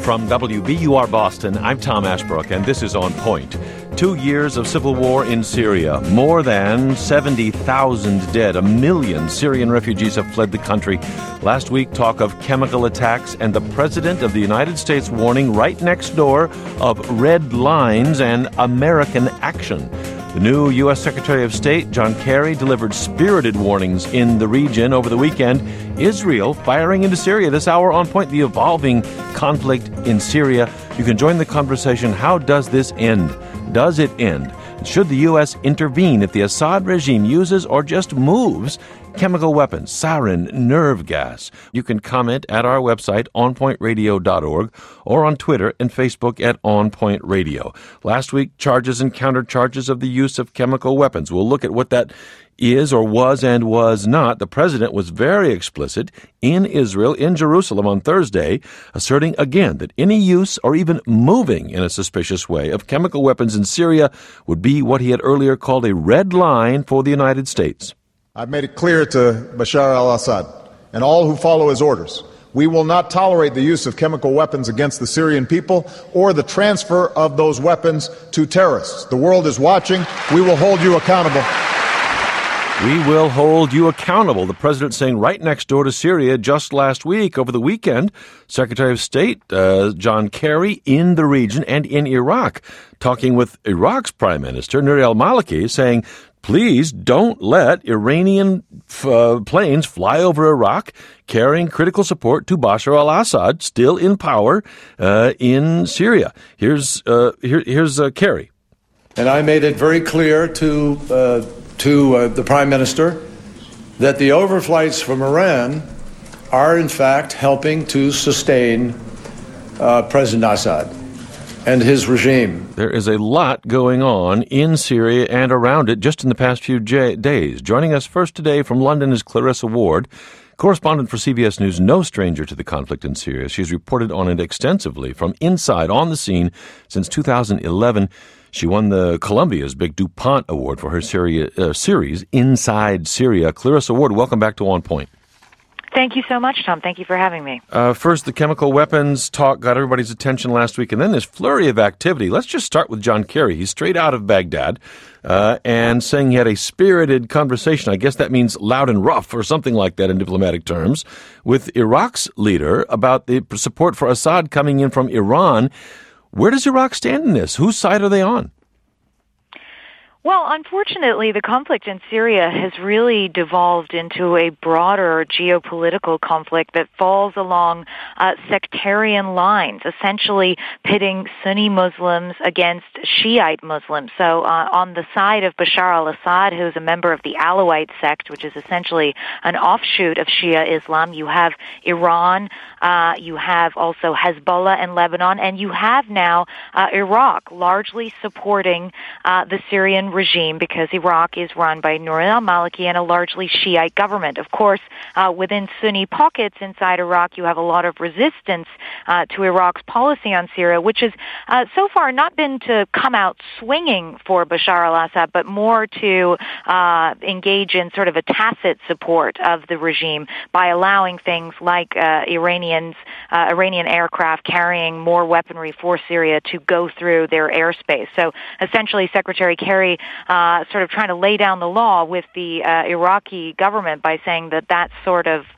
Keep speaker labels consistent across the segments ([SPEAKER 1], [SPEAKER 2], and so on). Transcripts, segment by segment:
[SPEAKER 1] From WBUR Boston, I'm Tom Ashbrook, and this is On Point. 2 years of civil war in Syria. More than 70,000 dead. 1 million Syrian refugees have fled the country. Last week, talk of chemical attacks and the President of the United States warning right next door of red lines and American action. The new U.S. Secretary of State, John Kerry, delivered spirited warnings in the region over the weekend. Israel firing into Syria. This hour On Point, the evolving conflict in Syria. You can join the conversation. How does this end? Does it end? Should the U.S. intervene if the Assad regime uses or just moves chemical weapons, sarin, nerve gas? You can comment at our website, onpointradio.org, or on Twitter and Facebook at onpointradio. Last week, charges and countercharges of the use of chemical weapons. We'll look at what that is or was and was not. The president was very explicit in Israel, in Jerusalem on Thursday, asserting again that any use or even moving in a suspicious way of chemical weapons in Syria would be what he had earlier called a red line for the United States.
[SPEAKER 2] I've made it clear to Bashar al-Assad and all who follow his orders, we will not tolerate the use of chemical weapons against the Syrian people or the transfer of those weapons to terrorists. The world is watching. We will hold you accountable.
[SPEAKER 1] We will hold you accountable, the president saying right next door to Syria just last week. Over the weekend, Secretary of State John Kerry in the region and in Iraq, talking with Iraq's Prime Minister, Nouri al-Maliki, saying, please don't let Iranian planes fly over Iraq carrying critical support to Bashar al-Assad, still in power in Syria. Here's Kerry.
[SPEAKER 3] And I made it very clear to the Prime Minister that the overflights from Iran are in fact helping to sustain President Assad and his regime.
[SPEAKER 1] There is a lot going on in Syria and around it just in the past few days. Joining us first today from London is Clarissa Ward, correspondent for CBS News, no stranger to the conflict in Syria. She's reported on it extensively from inside on the scene since 2011. She won the Columbia's Big DuPont Award for her series, Inside Syria. Clarissa Ward, welcome back to On Point.
[SPEAKER 4] Thank you so much, Tom. Thank you for having me.
[SPEAKER 1] First, the chemical weapons talk got everybody's attention last week, and then this flurry of activity. Let's just start with John Kerry. He's straight out of Baghdad and saying he had a spirited conversation. I guess that means loud and rough or something like that in diplomatic terms, with Iraq's leader about the support for Assad coming in from Iran. Where does Iraq stand in this? Whose side are they on?
[SPEAKER 4] Well, unfortunately, the conflict in Syria has really devolved into a broader geopolitical conflict that falls along sectarian lines, essentially pitting Sunni Muslims against Shiite Muslims. So on the side of Bashar al-Assad, who's a member of the Alawite sect, which is essentially an offshoot of Shia Islam, you have Iran, you have also Hezbollah in Lebanon, and you have now Iraq largely supporting the Syrian regime because Iraq is run by Nouri al-Maliki and a largely Shiite government. Of course, within Sunni pockets inside Iraq, you have a lot of resistance to Iraq's policy on Syria, which has so far not been to come out swinging for Bashar al-Assad, but more to engage in sort of a tacit support of the regime by allowing things like Iranian aircraft carrying more weaponry for Syria to go through their airspace. So essentially, Secretary Kerry sort of trying to lay down the law with the Iraqi government by saying that sort of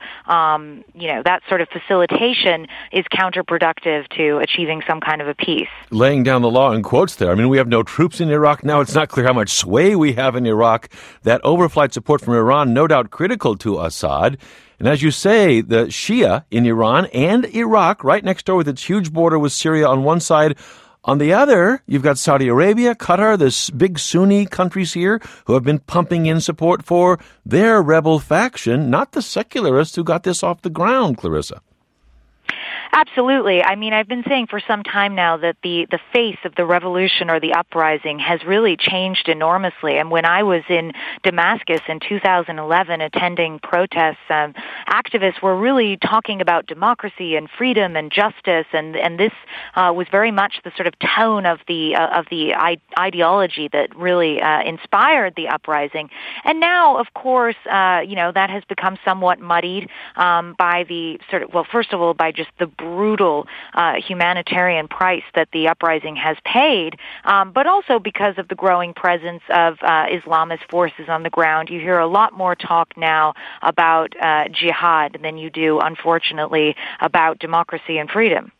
[SPEAKER 4] facilitation is counterproductive to achieving some kind of a peace.
[SPEAKER 1] Laying down the law in quotes there. I mean, we have no troops in Iraq now. It's not clear how much sway we have in Iraq. That overflight support from Iran, no doubt critical to Assad. And as you say, the Shia in Iran and Iraq, right next door with its huge border with Syria on one side. On the other, you've got Saudi Arabia, Qatar, this big Sunni countries here who have been pumping in support for their rebel faction, not the secularists who got this off the ground, Clarissa.
[SPEAKER 4] Absolutely. I mean, I've been saying for some time now that the face of the revolution or the uprising has really changed enormously. And when I was in Damascus in 2011 attending protests, activists were really talking about democracy and freedom and justice, and this was very much the sort of tone of the ideology that really inspired the uprising. And now, of course, that has become somewhat muddied by the sort of, well, first of all, by just the brutal humanitarian price that the uprising has paid, but also because of the growing presence of Islamist forces on the ground. You hear a lot more talk now about jihad than you do, unfortunately, about democracy and freedom.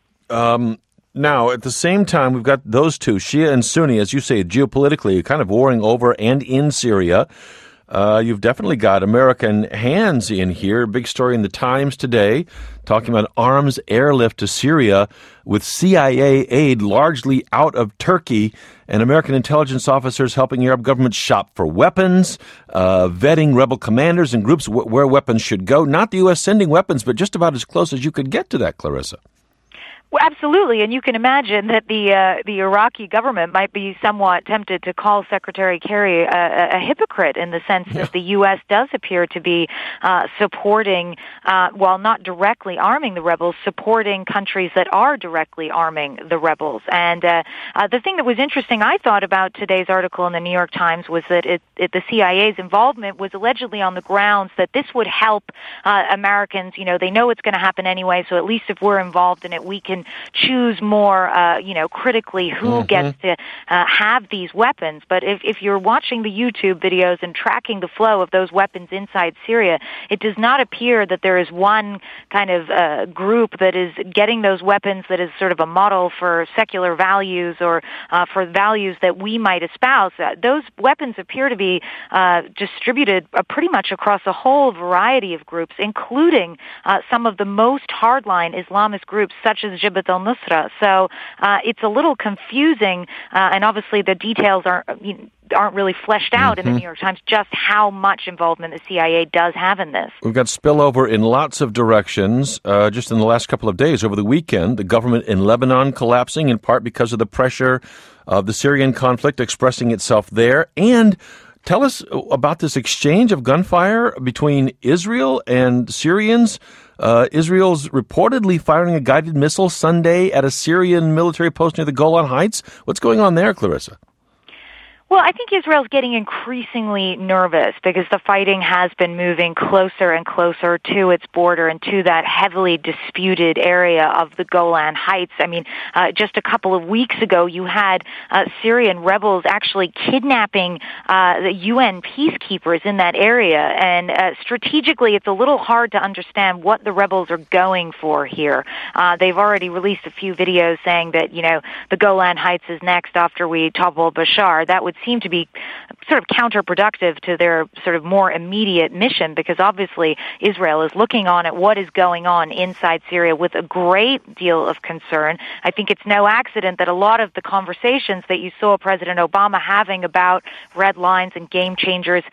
[SPEAKER 1] Now, at the same time, we've got those two, Shia and Sunni, as you say, geopolitically, kind of warring over and in Syria. You've definitely got American hands in here. Big story in the Times today, talking about arms airlift to Syria with CIA aid largely out of Turkey and American intelligence officers helping Arab governments shop for weapons, vetting rebel commanders and groups where weapons should go. Not the U.S. sending weapons, but just about as close as you could get to that, Clarissa.
[SPEAKER 4] Well, absolutely, and you can imagine that the Iraqi government might be somewhat tempted to call Secretary Kerry a hypocrite in the sense that the U.S. does appear to be supporting, while not directly arming the rebels, supporting countries that are directly arming the rebels. And the thing that was interesting, I thought, about today's article in the New York Times was that the CIA's involvement was allegedly on the grounds that this would help Americans. You know, they know it's going to happen anyway, so at least if we're involved in it, we can choose more, critically who gets to have these weapons. But if you're watching the YouTube videos and tracking the flow of those weapons inside Syria, it does not appear that there is one kind of group that is getting those weapons that is sort of a model for secular values or for values that we might espouse. Those weapons appear to be distributed pretty much across a whole variety of groups, including some of the most hardline Islamist groups, such as Jabhat al-Nusra. So it's a little confusing, and obviously the details aren't really fleshed out in the New York Times, just how much involvement the CIA does have in this.
[SPEAKER 1] We've got spillover in lots of directions. Just in the last couple of days, over the weekend, the government in Lebanon collapsing in part because of the pressure of the Syrian conflict expressing itself there. And tell us about this exchange of gunfire between Israel and Syrians. Israel's reportedly firing a guided missile Sunday at a Syrian military post near the Golan Heights. What's going on there, Clarissa?
[SPEAKER 4] Well, I think Israel's getting increasingly nervous because the fighting has been moving closer and closer to its border and to that heavily disputed area of the Golan Heights. I mean, just a couple of weeks ago, you had Syrian rebels actually kidnapping the UN peacekeepers in that area. And strategically, it's a little hard to understand what the rebels are going for here. They've already released a few videos saying that, the Golan Heights is next after we topple Bashar. That would seem to be sort of counterproductive to their sort of more immediate mission, because obviously Israel is looking on at what is going on inside Syria with a great deal of concern. I think it's no accident that a lot of the conversations that you saw President Obama having about red lines and game changers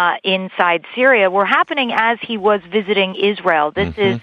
[SPEAKER 4] inside Syria were happening as he was visiting Israel. This is,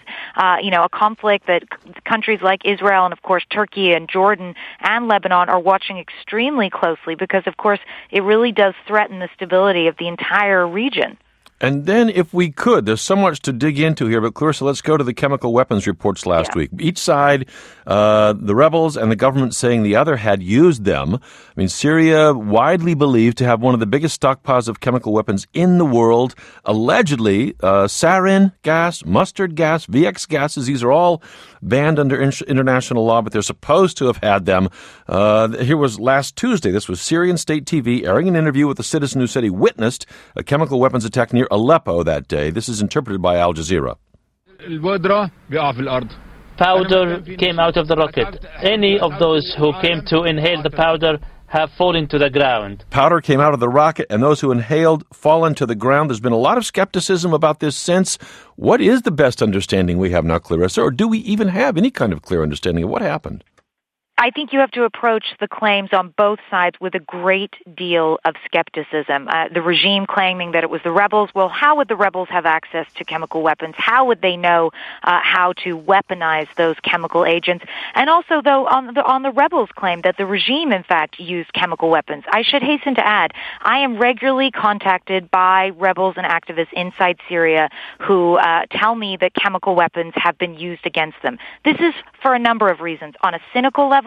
[SPEAKER 4] a conflict that countries like Israel and, of course, Turkey and Jordan and Lebanon are watching extremely closely because, of course, it really does threaten the stability of the entire region.
[SPEAKER 1] And then, if we could, there's so much to dig into here, but Clarissa, let's go to the chemical weapons reports last week. Each side, the rebels and the government saying the other had used them. I mean, Syria widely believed to have one of the biggest stockpiles of chemical weapons in the world. Allegedly, sarin gas, mustard gas, VX gases, these are all banned under international law, but they're supposed to have had them. Here was last Tuesday. This was Syrian state TV airing an interview with a citizen who said he witnessed a chemical weapons attack near Aleppo that day. This is interpreted by Al Jazeera.
[SPEAKER 5] Powder came out of the rocket. Any of those who came to inhale the powder have fallen to the ground.
[SPEAKER 1] Powder came out of the rocket, and those who inhaled fallen to the ground. There's been a lot of skepticism about this since. What is the best understanding we have now, Clarissa, or do we even have any kind of clear understanding of what happened?
[SPEAKER 4] I think you have to approach the claims on both sides with a great deal of skepticism. The regime claiming that it was the rebels. Well, how would the rebels have access to chemical weapons? How would they know how to weaponize those chemical agents? And also, though, on the rebels' claim that the regime, in fact, used chemical weapons. I should hasten to add, I am regularly contacted by rebels and activists inside Syria who tell me that chemical weapons have been used against them. This is for a number of reasons. On a cynical level,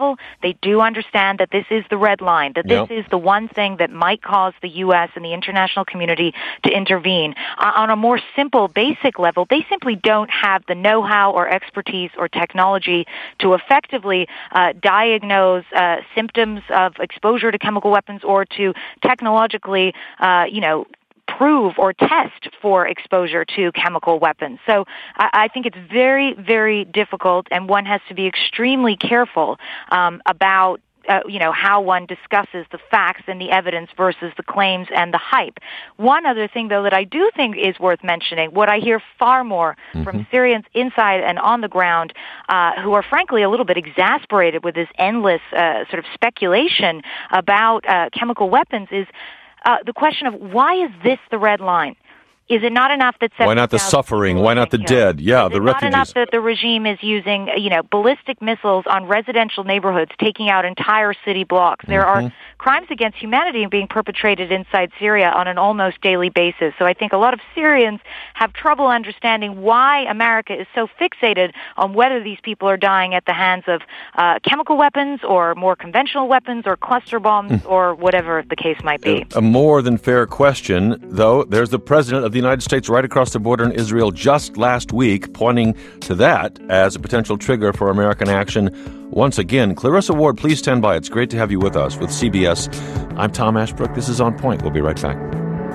[SPEAKER 4] level, they do understand that this is the red line, that this is the one thing that might cause the U.S. and the international community to intervene. On a more simple, basic level, they simply don't have the know-how or expertise or technology to effectively diagnose symptoms of exposure to chemical weapons or to technologically, prove or test for exposure to chemical weapons. So I think it's very, very difficult, and one has to be extremely careful about how one discusses the facts and the evidence versus the claims and the hype. One other thing, though, that I do think is worth mentioning, what I hear far more from Syrians inside and on the ground who are frankly a little bit exasperated with this endless sort of speculation about chemical weapons is the question of why is this the red line? Is it not enough that...
[SPEAKER 1] Why not the suffering? Why not the dead? Yeah, the refugees. Is it not enough
[SPEAKER 4] that the regime is using, ballistic missiles on residential neighborhoods, taking out entire city blocks? There are crimes against humanity being perpetrated inside Syria on an almost daily basis. So I think a lot of Syrians have trouble understanding why America is so fixated on whether these people are dying at the hands of chemical weapons or more conventional weapons or cluster bombs or whatever the case might be.
[SPEAKER 1] A more than fair question, though. There's the president of the United States right across the border in Israel just last week, pointing to that as a potential trigger for American action. Once again, Clarissa Ward, please stand by. It's great to have you with us with CBS. I'm Tom Ashbrook. This is On Point. We'll be right back.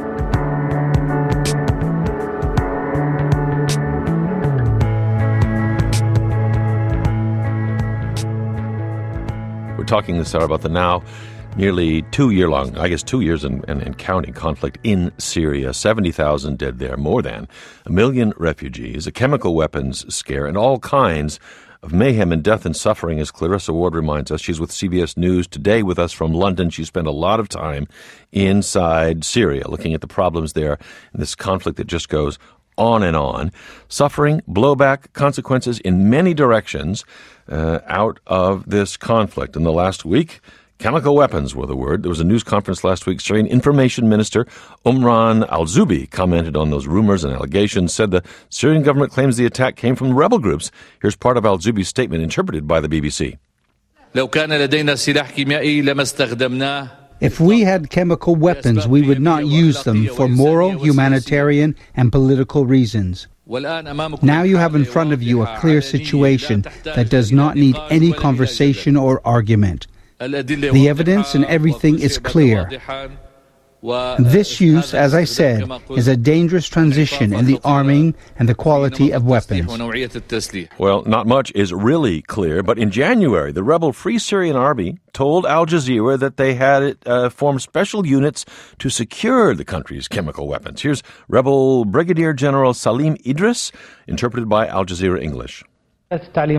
[SPEAKER 1] We're talking this hour about the now nearly 2 year long, 2 years and counting conflict in Syria. 70,000 dead there, more than 1 million refugees, a chemical weapons scare, and all kinds of mayhem and death and suffering, as Clarissa Ward reminds us. She's with CBS News today with us from London. She spent a lot of time inside Syria looking at the problems there in this conflict that just goes on and on. Suffering, blowback, consequences in many directions out of this conflict. In the last week, chemical weapons were the word. There was a news conference last week. Syrian Information Minister Umran al-Zubi commented on those rumors and allegations, said the Syrian government claims the attack came from rebel groups. Here's part of al-Zubi's statement interpreted by the BBC.
[SPEAKER 6] If we had chemical weapons, we would not use them for moral, humanitarian, and political reasons. Now you have in front of you a clear situation that does not need any conversation or argument. The evidence and everything is clear. This use, as I said, is a dangerous transition in the arming and the quality of weapons.
[SPEAKER 1] Well, not much is really clear, but in January, the rebel Free Syrian Army told Al Jazeera that they had formed special units to secure the country's chemical weapons. Here's rebel Brigadier General Salim Idris, interpreted by Al Jazeera English.
[SPEAKER 7] We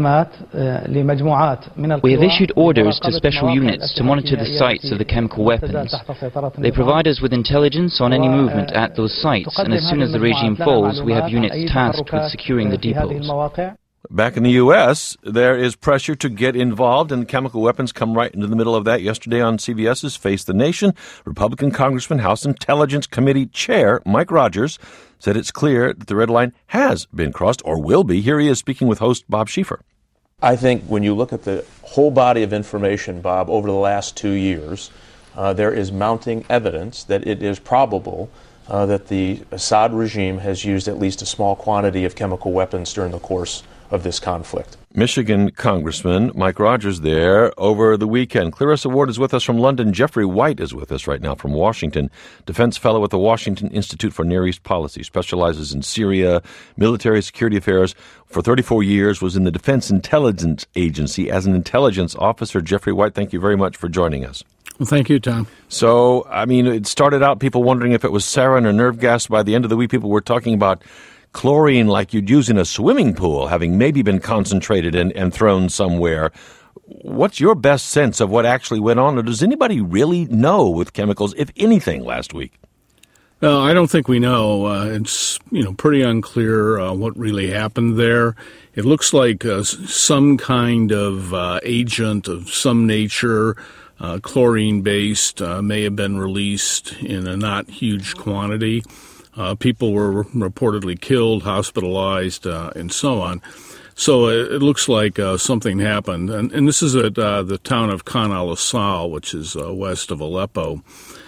[SPEAKER 7] have issued orders to special units to monitor the sites of the chemical weapons. They provide us with intelligence on any movement at those sites, and as soon as the regime falls, we have units tasked with securing the depots.
[SPEAKER 1] Back in the U.S., there is pressure to get involved, and chemical weapons come right into the middle of that. Yesterday on CBS's Face the Nation, Republican Congressman, House Intelligence Committee Chair Mike Rogers said it's clear that the red line has been crossed, or will be. Here he is speaking with host Bob Schieffer.
[SPEAKER 8] I think when you look at the whole body of information, Bob, over the last 2 years, there is mounting evidence that it is probable that the Assad regime has used at least a small quantity of chemical weapons during the course of this conflict.
[SPEAKER 1] Michigan Congressman Mike Rogers there over the weekend. Clarissa Ward is with us from London. Jeffrey White is with us right now from Washington. Defense fellow at the Washington Institute for Near East Policy. Specializes in Syria, military security affairs. For 34 years was in the Defense Intelligence Agency as an intelligence officer. Jeffrey White, thank you very much for joining us.
[SPEAKER 9] Well, thank you, Tom.
[SPEAKER 1] So, it started out people wondering if it was sarin or nerve gas. By the end of the week, people were talking about chlorine like you'd use in a swimming pool, having maybe been concentrated and thrown somewhere. What's your best sense of what actually went on, or does anybody really know with chemicals, if anything, last week?
[SPEAKER 9] Well, I don't think we know. It's pretty unclear what really happened there. It looks like some kind of agent of some nature, chlorine-based, may have been released in a not huge quantity. People were reportedly killed, hospitalized, and so on. So it looks like something happened. And this is at the town of Khan al-Assal, which is west of Aleppo.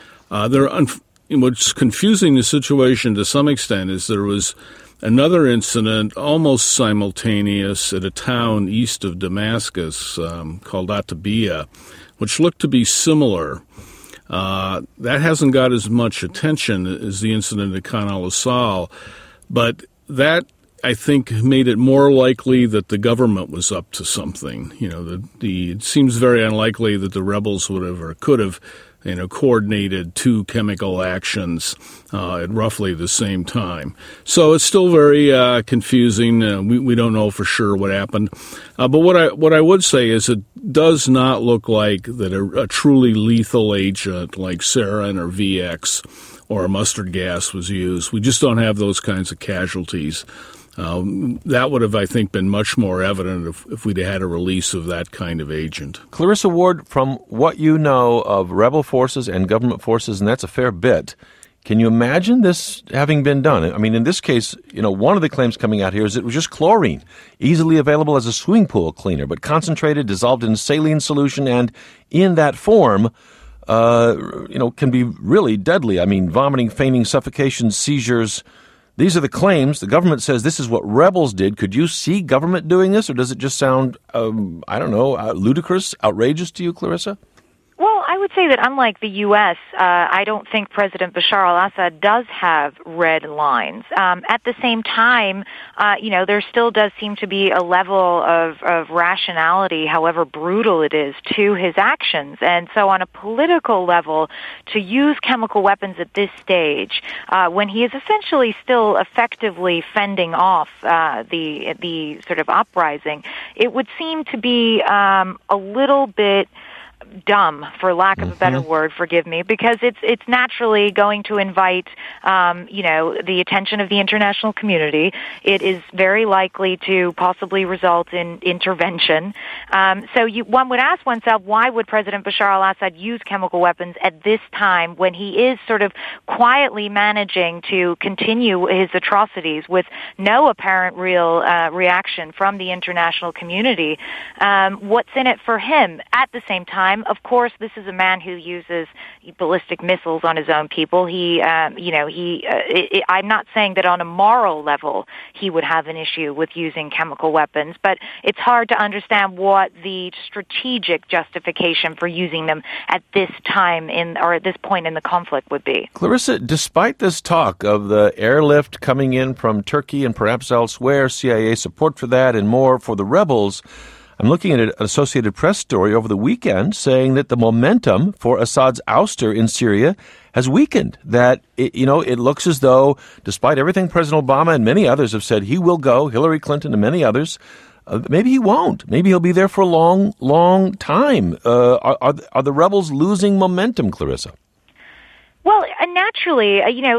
[SPEAKER 9] What's confusing the situation to some extent is there was another incident almost simultaneous at a town east of Damascus called Atabiyah, which looked to be similar. That hasn't got as much attention as the incident at Khan al-Assal, but that, I think, made it more likely that the government was up to something. It seems very unlikely that the rebels would have or could have coordinated two chemical actions at roughly the same time. So it's still very confusing. We don't know for sure what happened. But what I would say is it does not look like that a truly lethal agent like sarin or VX or mustard gas was used. We just don't have those kinds of casualties. That would have, I think, been much more evident if we'd had a release of that kind of agent.
[SPEAKER 1] Clarissa Ward, from what you know of rebel forces and government forces, and that's a fair bit, can you imagine this having been done? I mean, in this case, one of the claims coming out here is it was just chlorine, easily available as a swimming pool cleaner, but concentrated, dissolved in saline solution, and in that form, can be really deadly. I mean, vomiting, fainting, suffocation, seizures. These are the claims. The government says this is what rebels did. Could you see government doing this, or does it just sound, ludicrous, outrageous to you, Clarissa?
[SPEAKER 4] Well, I would say that unlike the U.S., I don't think President Bashar al-Assad does have red lines. At the same time, there still does seem to be a level of rationality, however brutal it is, to his actions. And so on a political level, to use chemical weapons at this stage, when he is essentially still effectively fending off the sort of uprising, it would seem to be a little bit dumb, for lack of a better word, forgive me, because it's naturally going to invite, the attention of the international community. It is very likely to possibly result in intervention. One would ask oneself, why would President Bashar al-Assad use chemical weapons at this time when he is sort of quietly managing to continue his atrocities with no apparent real reaction from the international community? What's in it for him? At the same time, of course, this is a man who uses ballistic missiles on his own people. I'm not saying that on a moral level he would have an issue with using chemical weapons, but it's hard to understand what the strategic justification for using them at this time at this point in the conflict would be.
[SPEAKER 1] Clarissa, despite this talk of the airlift coming in from Turkey and perhaps elsewhere, CIA support for that and more for the rebels, I'm looking at an Associated Press story over the weekend saying that the momentum for Assad's ouster in Syria has weakened, that it looks as though, despite everything President Obama and many others have said, he will go, Hillary Clinton and many others, maybe he won't. Maybe he'll be there for a long, long time. Are the rebels losing momentum, Clarissa?
[SPEAKER 4] Well, naturally,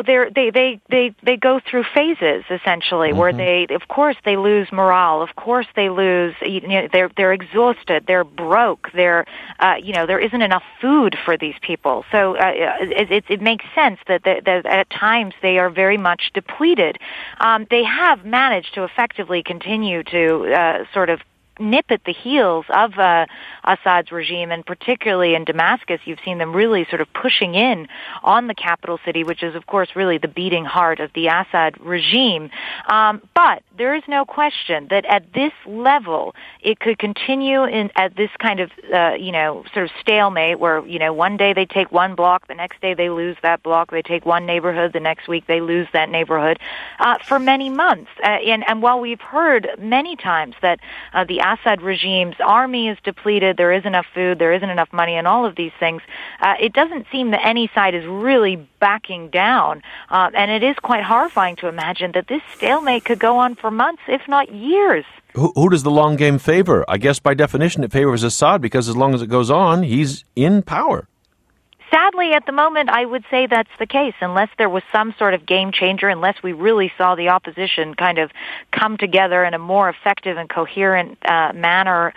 [SPEAKER 4] they go through phases essentially, where of course they lose morale, of course they lose, they're exhausted, they're broke, there isn't enough food for these people. So it makes sense that at times they are very much depleted. They have managed to effectively continue to sort of nip at the heels of Assad's regime, and particularly in Damascus, you've seen them really sort of pushing in on the capital city, which is, of course, really the beating heart of the Assad regime. But there is no question that at this level, it could continue at this kind of, sort of stalemate where, one day they take one block, the next day they lose that block, they take one neighborhood, the next week they lose that neighborhood, for many months. And while we've heard many times that the Assad regime's army is depleted, there isn't enough food, there isn't enough money, and all of these things, it doesn't seem that any side is really backing down. And it is quite horrifying to imagine that this stalemate could go on for months, if not years.
[SPEAKER 1] Who does the long game favor? I guess by definition it favors Assad, because as long as it goes on, he's in power.
[SPEAKER 4] Sadly, at the moment, I would say that's the case, unless there was some sort of game changer, unless we really saw the opposition kind of come together in a more effective and coherent manner,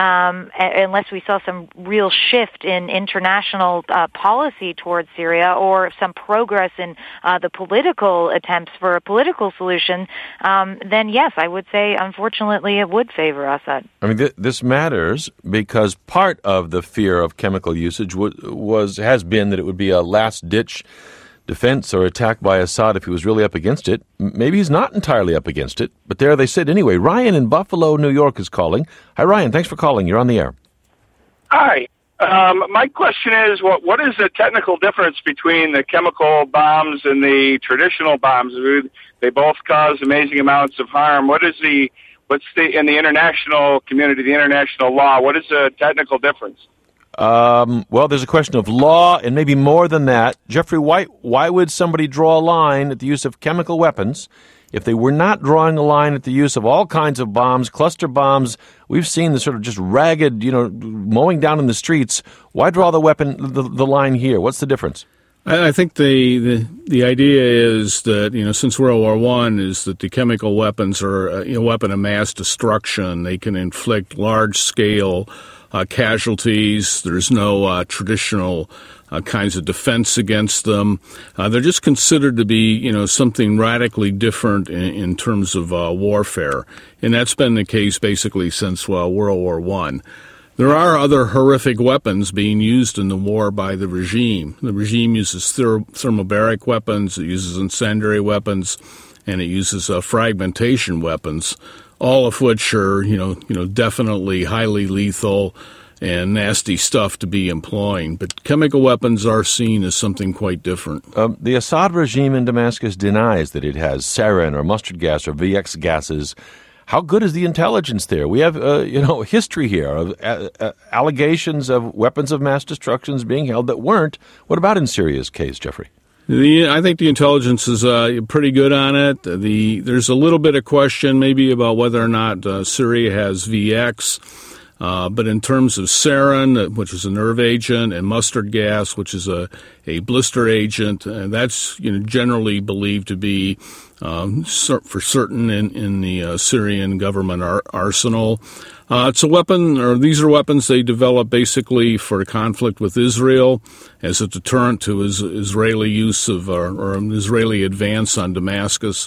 [SPEAKER 4] unless we saw some real shift in international policy towards Syria or some progress in the political attempts for a political solution, then yes, I would say, unfortunately, it would favor Assad.
[SPEAKER 1] I mean, this matters because part of the fear of chemical usage has been that it would be a last-ditch defense or attack by Assad if he was really up against it. Maybe he's not entirely up against it, but there they sit anyway. Ryan in Buffalo, New York is calling. Hi, Ryan. Thanks for calling. You're on the air.
[SPEAKER 10] Hi. My question is, what is the technical difference between the chemical bombs and the traditional bombs? They both cause amazing amounts of harm. What's in the international community, the international law, what is the technical difference?
[SPEAKER 1] Well, there's a question of law and maybe more than that. Jeffrey White, why would somebody draw a line at the use of chemical weapons if they were not drawing a line at the use of all kinds of bombs, cluster bombs? We've seen the sort of just ragged, mowing down in the streets. Why draw the line here? What's the difference?
[SPEAKER 9] I think the idea is that, since World War I is that the chemical weapons are a weapon of mass destruction. They can inflict large-scale casualties. There's no traditional kinds of defense against them. They're just considered to be, something radically different in terms of warfare. And that's been the case basically since World War I. There are other horrific weapons being used in the war by the regime. The regime uses thermobaric weapons, it uses incendiary weapons, and it uses fragmentation weapons, all of which are, definitely highly lethal and nasty stuff to be employing. But chemical weapons are seen as something quite different.
[SPEAKER 1] The Assad regime in Damascus denies that it has sarin or mustard gas or VX gases. How good is the intelligence there? We have, history here of allegations of weapons of mass destruction being held that weren't. What about in Syria's case, Jeffrey?
[SPEAKER 9] I think the intelligence is pretty good on it. There's a little bit of question maybe about whether or not Syria has VX. But in terms of sarin, which is a nerve agent, and mustard gas, which is a blister agent, that's generally believed to be for certain in the Syrian government arsenal. It's a weapon, or these are weapons they develop basically for conflict with Israel as a deterrent to Israeli use of or an Israeli advance on Damascus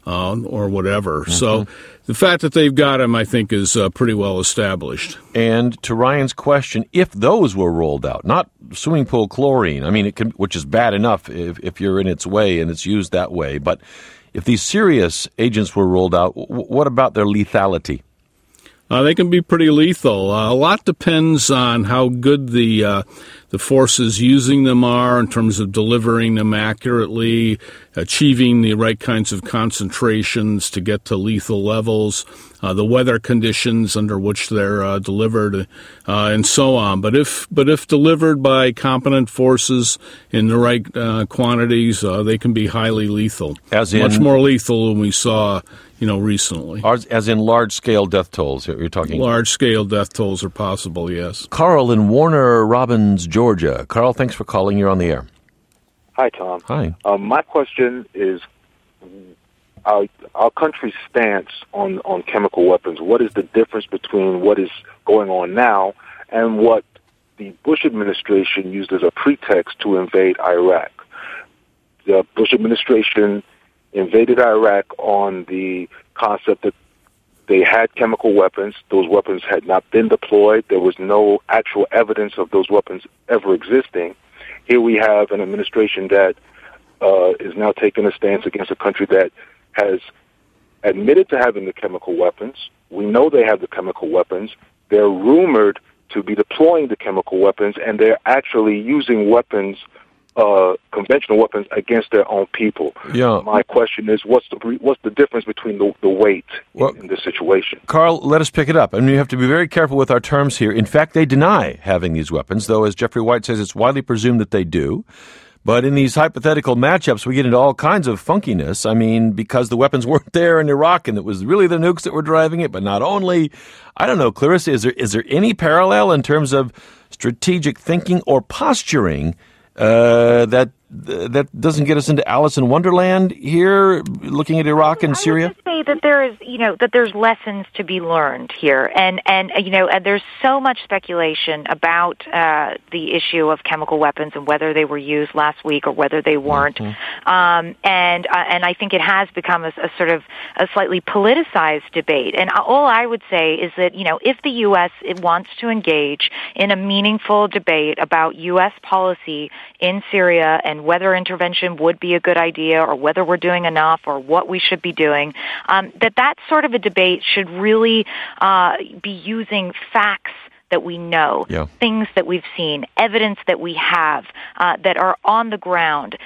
[SPEAKER 9] or whatever. Mm-hmm. So the fact that they've got them, I think, is pretty well established.
[SPEAKER 1] And to Ryan's question, if those were rolled out, not swimming pool chlorine, which is bad enough if you're in its way and it's used that way, but if these serious agents were rolled out, what about their lethality?
[SPEAKER 9] They can be pretty lethal. A lot depends on how good the forces using them are in terms of delivering them accurately, achieving the right kinds of concentrations to get to lethal levels, the weather conditions under which they're delivered, and so on. But if delivered by competent forces in the right quantities, they can be highly lethal. Much more lethal than we saw recently.
[SPEAKER 1] As in large-scale death tolls, you're talking?
[SPEAKER 9] Large-scale death tolls are possible, yes.
[SPEAKER 1] Carl in Warner Robins, Georgia. Carl, thanks for calling. You're on the air.
[SPEAKER 11] Hi, Tom.
[SPEAKER 1] Hi.
[SPEAKER 11] My question is our country's stance on chemical weapons. What is the difference between what is going on now and what the Bush administration used as a pretext to invade Iraq? The Bush administration invaded Iraq on the concept that they had chemical weapons. Those weapons had not been deployed. There was no actual evidence of those weapons ever existing. Here we have an administration that is now taking a stance against a country that has admitted to having the chemical weapons. We know they have the chemical weapons. They're rumored to be deploying the chemical weapons, and they're actually using weapons, conventional weapons, against their own people.
[SPEAKER 1] Yeah.
[SPEAKER 11] My question is, what's the difference between the weight in this situation?
[SPEAKER 1] Carl, let us pick it up. You have to be very careful with our terms here. In fact, they deny having these weapons, though, as Jeffrey White says, it's widely presumed that they do. But in these hypothetical matchups, we get into all kinds of funkiness. Because the weapons weren't there in Iraq, and it was really the nukes that were driving it, but not only. I don't know, Clarissa, is there any parallel in terms of strategic thinking or posturing that doesn't get us into Alice in Wonderland here, looking at Iraq and Syria?
[SPEAKER 4] I would just say that there is, that there's lessons to be learned here, and there's so much speculation about the issue of chemical weapons and whether they were used last week or whether they weren't, and I think it has become a sort of a slightly politicized debate. And all I would say is that if the U.S. wants to engage in a meaningful debate about U.S. policy in Syria and whether intervention would be a good idea or whether we're doing enough or what we should be doing, that sort of a debate should really be using facts that we know, things that we've seen, evidence that we have that are on the ground,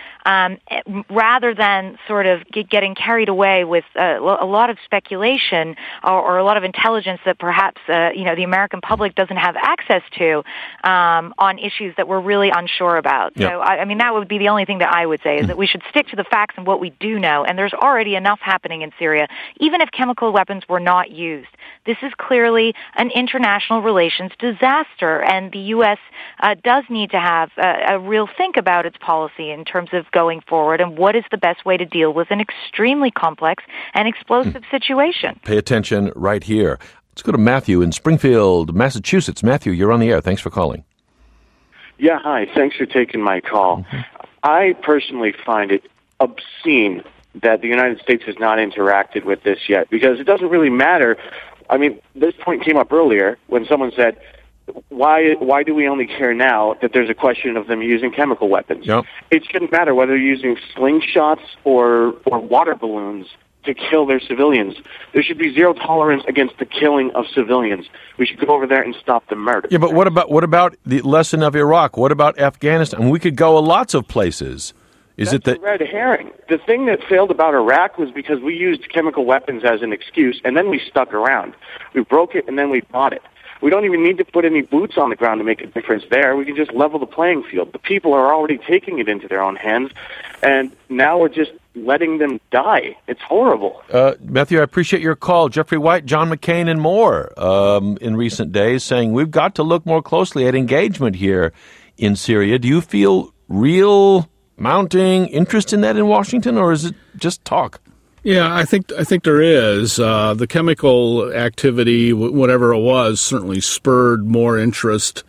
[SPEAKER 4] rather than sort of getting carried away with a lot of speculation or a lot of intelligence that perhaps the American public doesn't have access to on issues that we're really unsure about. So, I mean, that would be the only thing that I would say, is that we should stick to the facts and what we do know, and there's already enough happening in Syria. Even if chemical weapons were not used, this is clearly an international relations disaster, and the U.S. Does need to have a real think about its policy in terms of going forward and what is the best way to deal with an extremely complex and explosive situation.
[SPEAKER 1] Pay attention right here. Let's go to Matthew in Springfield, Massachusetts. Matthew, you're on the air. Thanks for calling.
[SPEAKER 12] Yeah, hi. Thanks for taking my call. I personally find it obscene that the United States has not interacted with this yet, because it doesn't really matter. I mean, this point came up earlier when someone said, why do we only care now that there's a question of them using chemical weapons? It shouldn't matter whether they're using slingshots or water balloons to kill their civilians. There should be zero tolerance against the killing of civilians. We should go over there and stop the murder.
[SPEAKER 1] Yeah, but what about the lesson of Iraq? What about Afghanistan? I mean, we could go lots of places.
[SPEAKER 12] That's a red herring. The thing that failed about Iraq was because we used chemical weapons as an excuse, and then we stuck around. We broke it, and then we bought it. We don't even need to put any boots on the ground to make a difference there. We can just level the playing field. The people are already taking it into their own hands, and now we're just letting them die. It's horrible.
[SPEAKER 1] Matthew, I appreciate your call. Jeffrey White, John McCain, and more in recent days saying we've got to look more closely at engagement here in Syria. Do you feel real mounting interest in that in Washington, or is it just talk?
[SPEAKER 9] Yeah, I think there is. The chemical activity, whatever it was, certainly spurred more interest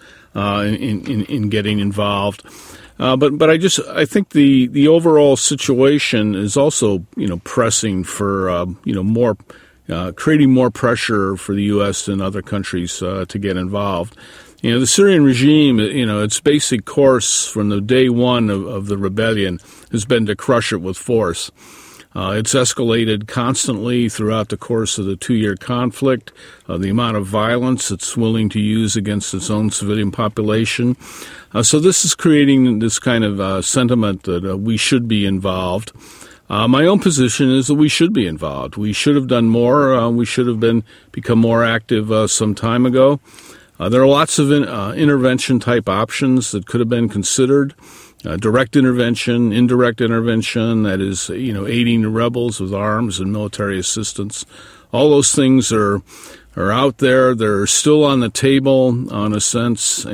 [SPEAKER 9] in getting involved. But I think the overall situation is also pressing for more creating more pressure for the U.S. and other countries to get involved. The Syrian regime, its basic course from the day one of the rebellion has been to crush it with force. It's escalated constantly throughout the course of the 2-year conflict, the amount of violence it's willing to use against its own civilian population. So this is creating this kind of sentiment that we should be involved. My own position is that we should be involved. We should have done more. We should have become more active some time ago. There are lots of intervention-type options that could have been considered. Direct intervention, indirect intervention, that is, aiding the rebels with arms and military assistance. All those things are out there. They're still on the table, in a sense,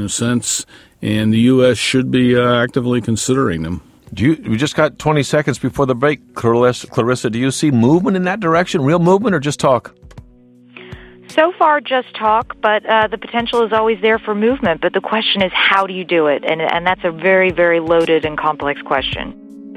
[SPEAKER 9] and the U.S. should be actively considering them.
[SPEAKER 1] We just got 20 seconds before the break. Clarissa, do you see movement in that direction, real movement, or just talk?
[SPEAKER 4] So far, just talk, but the potential is always there for movement. But the question is, how do you do it? And that's a very, very loaded and complex question.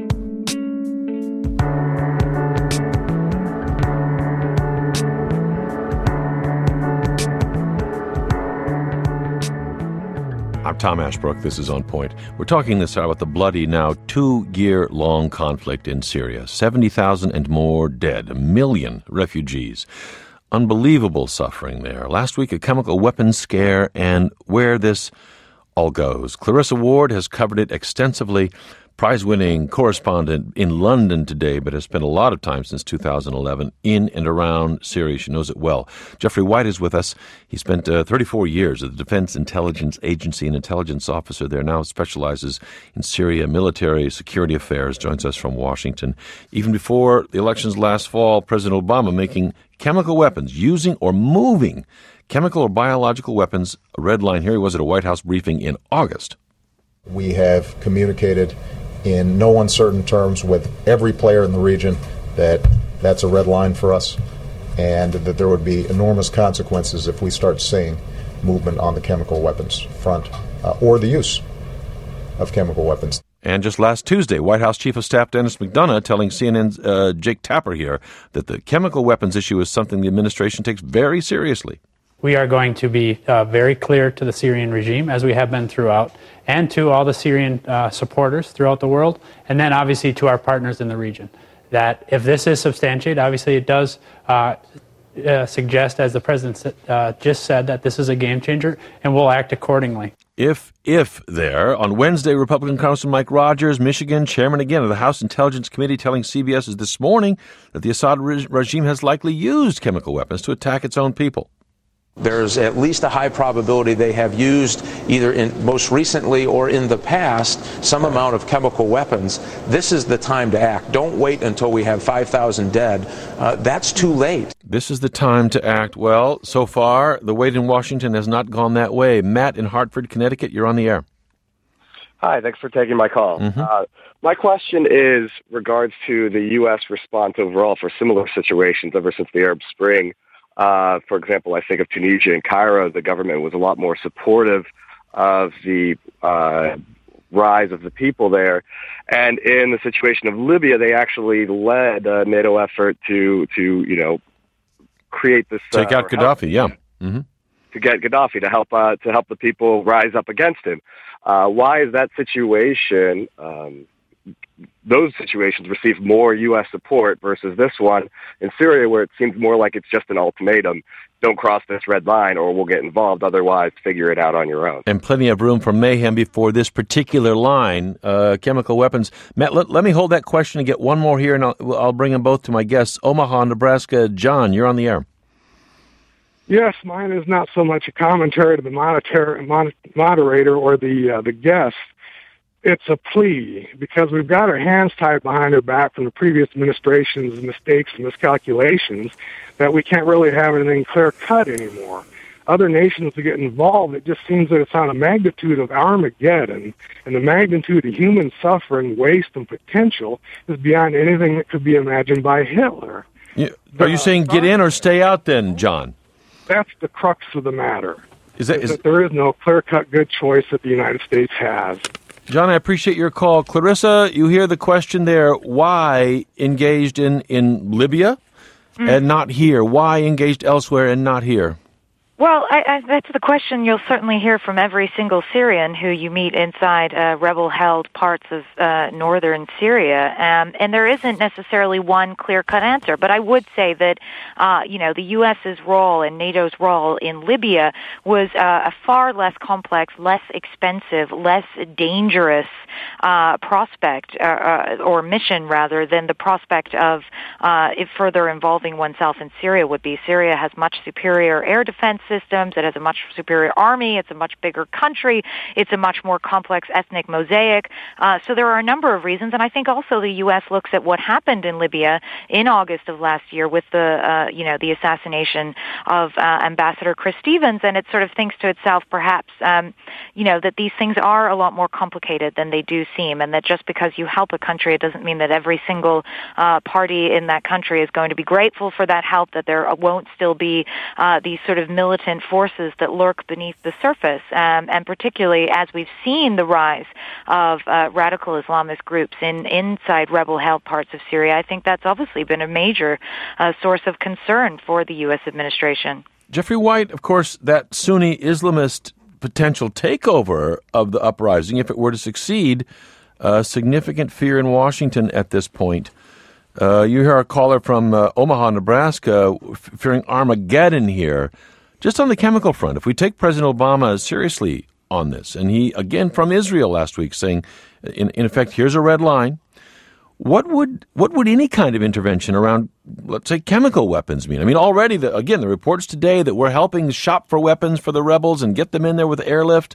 [SPEAKER 1] I'm Tom Ashbrook. This is On Point. We're talking this hour about the bloody, now 2-year-long conflict in Syria. 70,000 and more dead, 1 million refugees. Unbelievable suffering there. Last week, a chemical weapons scare, and where this all goes. Clarissa Ward has covered it extensively. Prize-winning correspondent in London today, but has spent a lot of time since 2011 in and around Syria. She knows it well. Jeffrey White is with us. He spent 34 years at the Defense Intelligence Agency, an intelligence officer there, now specializes in Syria military security affairs, joins us from Washington. Even before the elections last fall, President Obama making chemical weapons, using or moving chemical or biological weapons, a red line here. He was at a White House briefing in August.
[SPEAKER 2] We have communicated in no uncertain terms with every player in the region that that's a red line for us, and that there would be enormous consequences if we start seeing movement on the chemical weapons front or the use of chemical weapons.
[SPEAKER 1] And just last Tuesday, White House Chief of Staff Dennis McDonough telling CNN's Jake Tapper here that the chemical weapons issue is something the administration takes very seriously.
[SPEAKER 13] We are going to be very clear to the Syrian regime, as we have been throughout, and to all the Syrian supporters throughout the world, and then obviously to our partners in the region, that if this is substantiated, obviously it does suggest, as the President just said, that this is a game changer, and we'll act accordingly.
[SPEAKER 1] If there, on Wednesday, Republican Congressman Mike Rogers, Michigan, chairman again of the House Intelligence Committee, telling CBS this morning that the Assad regime has likely used chemical weapons to attack its own people.
[SPEAKER 8] There's at least a high probability they have used, either most recently or in the past, some amount of chemical weapons. This is the time to act. Don't wait until we have 5,000 dead. That's too late.
[SPEAKER 1] This is the time to act. Well, so far, the wait in Washington has not gone that way. Matt in Hartford, Connecticut, you're on the air.
[SPEAKER 14] Hi, thanks for taking my call. My question is regards to the U.S. response overall for similar situations ever since the Arab Spring. For example, I think of Tunisia and Cairo. The government was a lot more supportive of the rise of the people there. And in the situation of Libya, they actually led a NATO effort to create this...
[SPEAKER 1] Take out Gaddafi, yeah. Mm-hmm.
[SPEAKER 14] To get Gaddafi, to help the people rise up against him. Why is that situation... those situations receive more U.S. support versus this one in Syria, where it seems more like it's just an ultimatum. Don't cross this red line or we'll get involved. Otherwise, figure it out on your own. And
[SPEAKER 1] plenty of room for mayhem before this particular line, chemical weapons. Matt, let me hold that question and get one more here, and I'll bring them both to my guests. Omaha, Nebraska. John, you're on the air.
[SPEAKER 15] Yes, mine is not so much a commentary to the moderator or the guest. It's a plea, because we've got our hands tied behind our back from the previous administration's mistakes and miscalculations, that we can't really have anything clear-cut anymore. Other nations to get involved, it just seems that it's on a magnitude of Armageddon, and the magnitude of human suffering, waste, and potential is beyond anything that could be imagined by Hitler.
[SPEAKER 1] Are you saying get in or stay out then, John?
[SPEAKER 15] That's the crux of the matter,
[SPEAKER 1] is that
[SPEAKER 15] there is no clear-cut good choice that the United States has.
[SPEAKER 1] John, I appreciate your call. Clarissa, you hear the question there. Why engaged in Libya and not here? Why engaged elsewhere and not here?
[SPEAKER 4] Well, that's the question you'll certainly hear from every single Syrian who you meet inside rebel-held parts of northern Syria. And there isn't necessarily one clear-cut answer. But I would say that, the U.S.'s role and NATO's role in Libya was a far less complex, less expensive, less dangerous prospect, or mission, rather, than the prospect of further involving oneself in Syria would be. Syria has much superior air defense systems. It has a much superior army. It's a much bigger country. It's a much more complex ethnic mosaic. So there are a number of reasons, and I think also the U.S. looks at what happened in Libya in August of last year with the assassination of Ambassador Chris Stevens, and it sort of thinks to itself, perhaps, that these things are a lot more complicated than they do seem, and that just because you help a country, it doesn't mean that every single party in that country is going to be grateful for that help, that there won't still be these sort of militant forces that lurk beneath the surface, and particularly as we've seen the rise of radical Islamist groups inside rebel-held parts of Syria. I think that's obviously been a major source of concern for the U.S. administration.
[SPEAKER 1] Jeffrey White, of course, that Sunni Islamist potential takeover of the uprising, if it were to succeed, significant fear in Washington at this point. You hear a caller from Omaha, Nebraska, fearing Armageddon here. Just on the chemical front, if we take President Obama seriously on this, and he, again, from Israel last week, saying, in effect, here's a red line, what would any kind of intervention around, let's say, chemical weapons mean? I mean, already, the reports today that we're helping shop for weapons for the rebels and get them in there with airlift,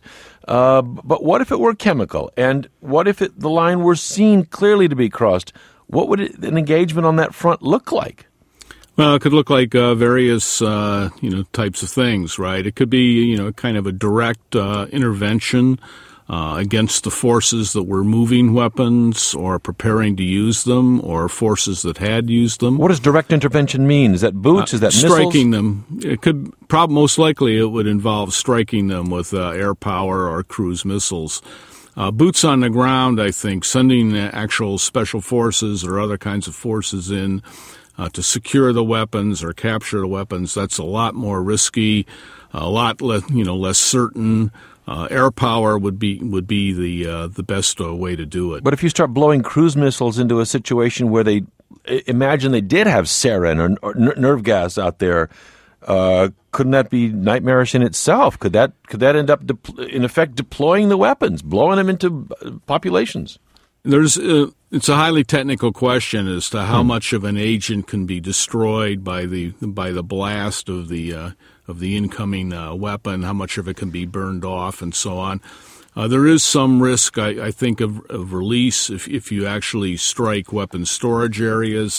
[SPEAKER 1] but what if it were chemical? And what if the line were seen clearly to be crossed? What would an engagement on that front look like?
[SPEAKER 9] Well, it could look like various, types of things, right? It could be, kind of a direct intervention against the forces that were moving weapons or preparing to use them, or forces that had used them.
[SPEAKER 1] What does direct intervention mean? Is that boots? Is that missiles?
[SPEAKER 9] Striking them. It could most likely it would involve striking them with air power or cruise missiles. Boots on the ground, I think, sending actual special forces or other kinds of forces in to secure the weapons or capture the weapons, that's a lot more risky, a lot less certain. Air power would be the best way to do it.
[SPEAKER 1] But if you start blowing cruise missiles into a situation where they did have sarin or nerve gas out there, couldn't that be nightmarish in itself? Could that end up in effect deploying the weapons, blowing them into populations?
[SPEAKER 9] It's a highly technical question as to how much of an agent can be destroyed by the blast of the incoming weapon, how much of it can be burned off, and so on. There is some risk, I think, of release if you actually strike weapon storage areas.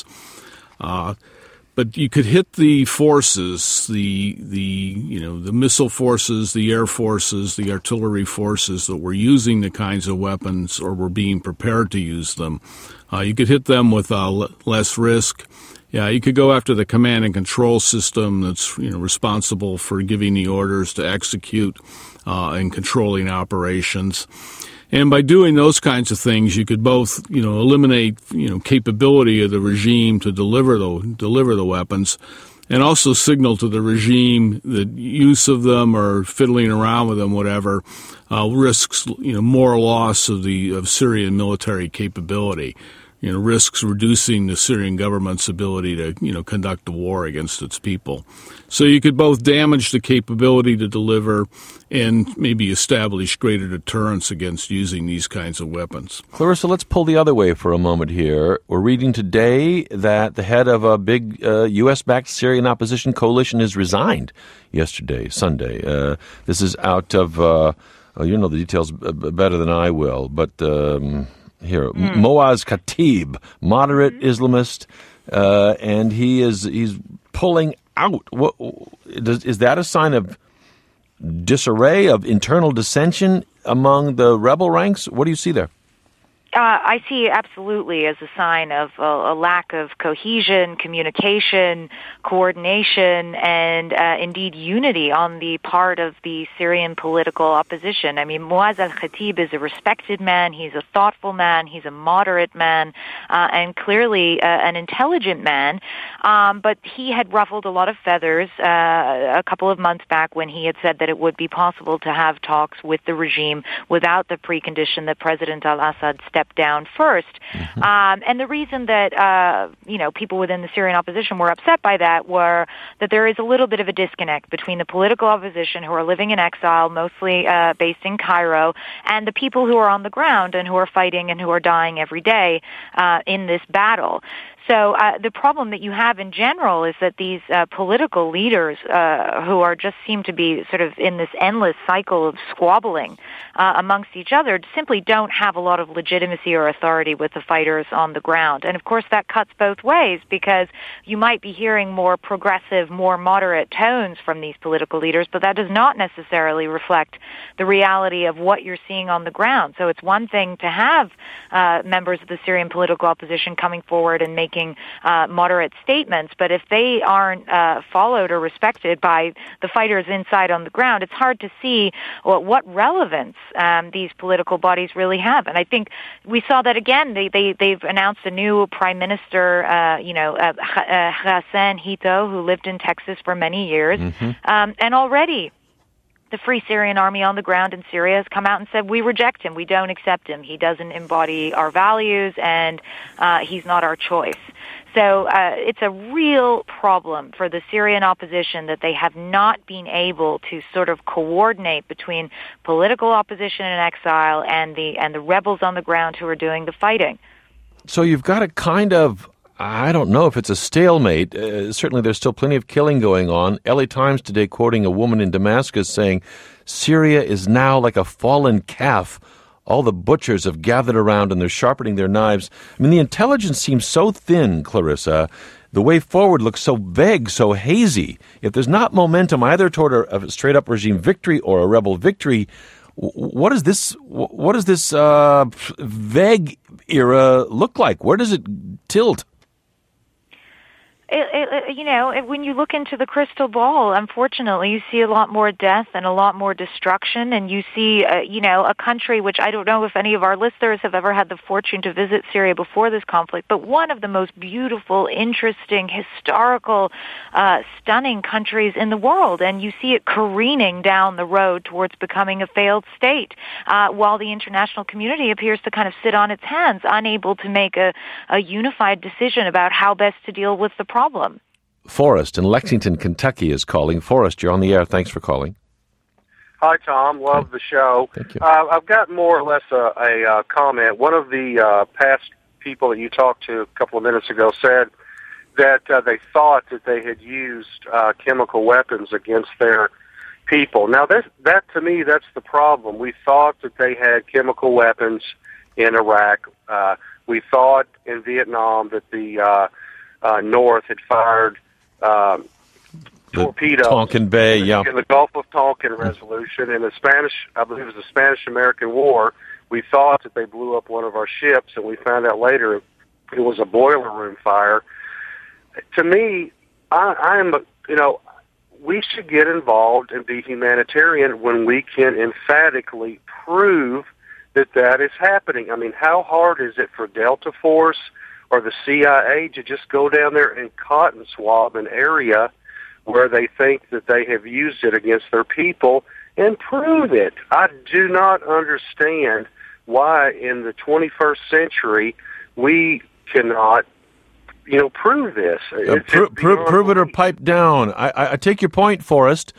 [SPEAKER 9] But you could hit the forces, the missile forces, the air forces, the artillery forces that were using the kinds of weapons or were being prepared to use them. You could hit them with less risk. Yeah, you could go after the command and control system that's responsible for giving the orders to execute and controlling operations. And by doing those kinds of things, you could both, eliminate, capability of the regime to deliver the weapons, and also signal to the regime that use of them or fiddling around with them, whatever, risks, more loss of Syrian military capability. Risks reducing the Syrian government's ability to, conduct a war against its people. So you could both damage the capability to deliver and maybe establish greater deterrence against using these kinds of weapons.
[SPEAKER 1] Clarissa, let's pull the other way for a moment here. We're reading today that the head of a big U.S.-backed Syrian opposition coalition has resigned yesterday, Sunday. This is out of, you know the details better than I will, but... Here, Moaz Khatib, moderate Islamist, and he's pulling out. Is that a sign of disarray, of internal dissension among the rebel ranks? What do you see there?
[SPEAKER 4] I see absolutely as a sign of a lack of cohesion, communication, coordination, and indeed unity on the part of the Syrian political opposition. I mean, Moaz al-Khatib is a respected man, he's a thoughtful man, he's a moderate man, and clearly an intelligent man, but he had ruffled a lot of feathers a couple of months back when he had said that it would be possible to have talks with the regime without the precondition that President al-Assad stepped down first. And the reason that, people within the Syrian opposition were upset by that were that there is a little bit of a disconnect between the political opposition who are living in exile, mostly based in Cairo, and the people who are on the ground and who are fighting and who are dying every day in this battle. So the problem that you have in general is that these political leaders who are just seem to be sort of in this endless cycle of squabbling amongst each other simply don't have a lot of legitimacy or authority with the fighters on the ground. And of course that cuts both ways because you might be hearing more progressive, more moderate tones from these political leaders, but that does not necessarily reflect the reality of what you're seeing on the ground. So it's one thing to have members of the Syrian political opposition coming forward and making moderate statements, but if they aren't followed or respected by the fighters inside on the ground, it's hard to see what relevance these political bodies really have. And I think we saw that again. They've announced a new prime minister, Hassan Hito, who lived in Texas for many years, and already the Free Syrian Army on the ground in Syria has come out and said, we reject him, we don't accept him, he doesn't embody our values, and he's not our choice. So it's a real problem for the Syrian opposition that they have not been able to sort of coordinate between political opposition in exile and the rebels on the ground who are doing the fighting.
[SPEAKER 1] So you've got a kind of, I don't know if it's a stalemate. Certainly there's still plenty of killing going on. LA Times today quoting a woman in Damascus saying, Syria is now like a fallen calf. All the butchers have gathered around and they're sharpening their knives. I mean, the intelligence seems so thin, Clarissa. The way forward looks so vague, so hazy. If there's not momentum either toward a straight-up regime victory or a rebel victory, What does this vague era look like? Where does it tilt?
[SPEAKER 4] When you look into the crystal ball, unfortunately, you see a lot more death and a lot more destruction, and you see, a country which I don't know if any of our listeners have ever had the fortune to visit Syria before this conflict, but one of the most beautiful, interesting, historical, stunning countries in the world, and you see it careening down the road towards becoming a failed state, while the international community appears to kind of sit on its hands, unable to make a unified decision about how best to deal with the problem.
[SPEAKER 1] Forrest in Lexington, Kentucky is calling. Forrest, you're on the air. Thanks for calling.
[SPEAKER 16] Hi, Tom. Love the show.
[SPEAKER 1] Thank you.
[SPEAKER 16] I've got more or less a comment. One of the past people that you talked to a couple of minutes ago said that they thought that they had used chemical weapons against their people. Now, that to me, that's the problem. We thought that they had chemical weapons in Iraq. We thought in Vietnam that the North had fired torpedoes
[SPEAKER 1] Tonkin Bay,
[SPEAKER 16] in the Gulf of Tonkin resolution. In the Spanish, I believe it was the Spanish-American War, we thought that they blew up one of our ships, and we found out later it was a boiler room fire. To me, we should get involved and be humanitarian when we can emphatically prove that that is happening. I mean, how hard is it for Delta Force or the CIA to just go down there and cotton swab an area where they think that they have used it against their people and prove it? I do not understand why in the 21st century we cannot, prove this.
[SPEAKER 1] Prove it or pipe down. I take your point, Forrest,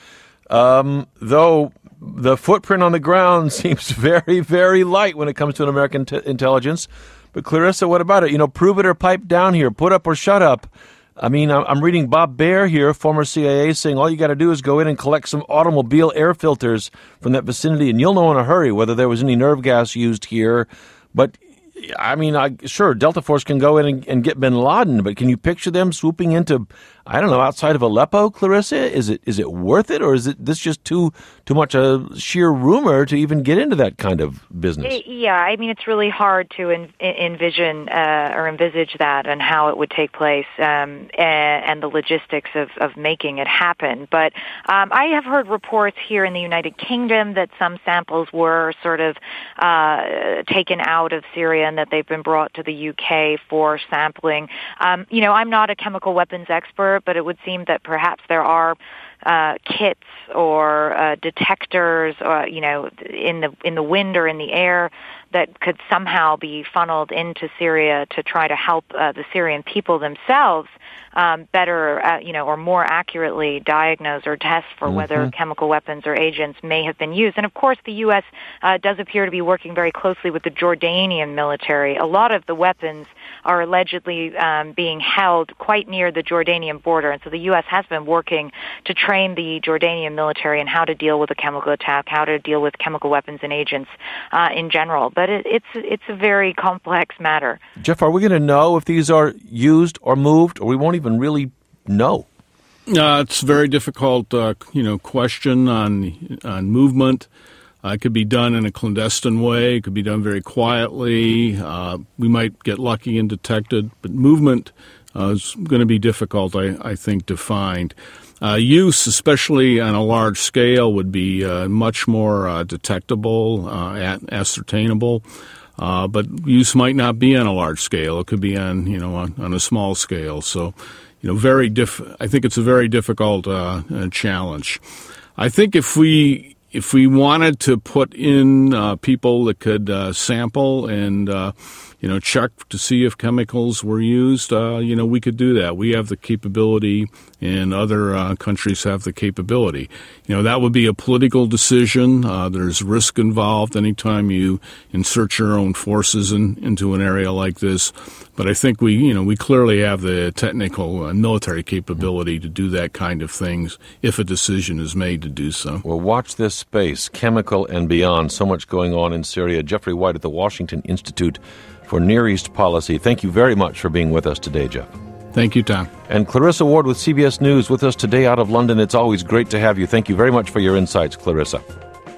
[SPEAKER 1] though the footprint on the ground seems very, very light when it comes to an American intelligence. But Clarissa, what about it? Prove it or pipe down here. Put up or shut up. I mean, I'm reading Bob Baer here, former CIA, saying all you got to do is go in and collect some automobile air filters from that vicinity, and you'll know in a hurry whether there was any nerve gas used here. But, I mean, sure, Delta Force can go in and get bin Laden, but can you picture them swooping into, I don't know, outside of Aleppo, Clarissa? Is it worth it, or is this just too much a sheer rumor to even get into that kind of business?
[SPEAKER 4] Yeah, I mean, it's really hard to envision or envisage that and how it would take place and the logistics of making it happen. But I have heard reports here in the United Kingdom that some samples were sort of taken out of Syria and that they've been brought to the UK for sampling. I'm not a chemical weapons expert, but it would seem that perhaps there are kits or detectors, in the wind or in the air that could somehow be funneled into Syria to try to help the Syrian people themselves better, or more accurately diagnose or test for whether chemical weapons or agents may have been used. And of course, the U.S. Does appear to be working very closely with the Jordanian military. A lot of the weapons are allegedly being held quite near the Jordanian border, and so the U.S. has been working to train the Jordanian military in how to deal with a chemical attack, how to deal with chemical weapons and agents in general. But it's a very complex matter.
[SPEAKER 1] Jeff, are we going to know if these are used or moved, or we won't even really know?
[SPEAKER 9] It's a very difficult, question on movement. It could be done in a clandestine way. It could be done very quietly. We might get lucky and detected, but movement is going to be difficult, I think, to find. Use, especially on a large scale, would be much more detectable, ascertainable. But use might not be on a large scale. It could be on a small scale. So, I think it's a very difficult challenge. I think if we wanted to put in people that could sample and check to see if chemicals were used, we could do that. We have the capability, and other countries have the capability. That would be a political decision. There's risk involved anytime you insert your own forces into an area like this. But I think we clearly have the technical and military capability to do that kind of things if a decision is made to do so.
[SPEAKER 1] Well, watch this space, chemical and beyond. So much going on in Syria. Jeffrey White at the Washington Institute for Near East Policy. Thank you very much for being with us today, Jeff.
[SPEAKER 9] Thank you, Tom.
[SPEAKER 1] And Clarissa Ward with CBS News with us today out of London. It's always great to have you. Thank you very much for your insights, Clarissa.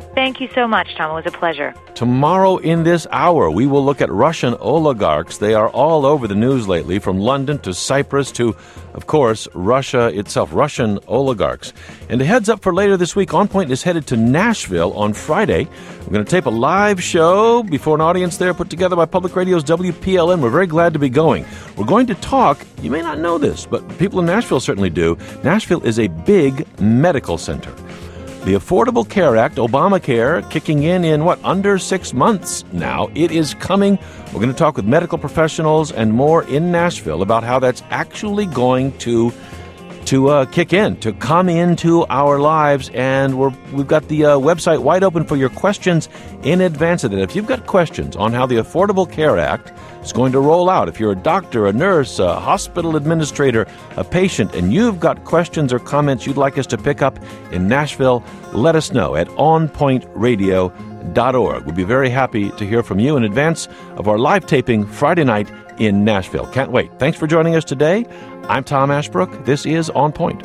[SPEAKER 4] Thank you so much, Tom. It was a pleasure.
[SPEAKER 1] Tomorrow in this hour, we will look at Russian oligarchs. They are all over the news lately, from London to Cyprus to, of course, Russia itself, Russian oligarchs. And a heads up for later this week, On Point is headed to Nashville on Friday. We're going to tape a live show before an audience there put together by Public Radio's WPLN. We're very glad to be going. We're going to talk, you may not know this, but people in Nashville certainly do. Nashville is a big medical center. The Affordable Care Act, Obamacare, kicking in under 6 months now. It is coming. We're going to talk with medical professionals and more in Nashville about how that's actually going to kick in, to come into our lives. And we've got the website wide open for your questions in advance of that. If you've got questions on how the Affordable Care Act is going to roll out, if you're a doctor, a nurse, a hospital administrator, a patient, and you've got questions or comments you'd like us to pick up in Nashville, let us know at onpointradio.org. We'll be very happy to hear from you in advance of our live taping Friday night in Nashville. Can't wait. Thanks for joining us today. I'm Tom Ashbrook. This is On Point.